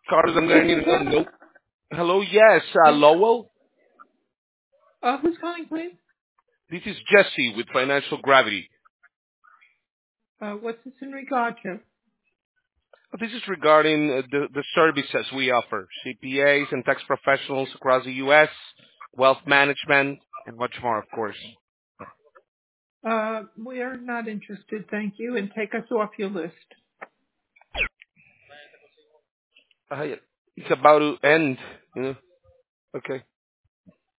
Carlos, I'm gonna need a note. Hello, yes, Yes. Lowell. Who's calling, please? This is Jesse with Financial Gravity. What's this in regard to? This is regarding the services we offer, CPAs and tax professionals across the U.S., wealth management, and much more, of course. We are not interested, thank you, and take us off your list. Uh, it's about to end, you know. Okay.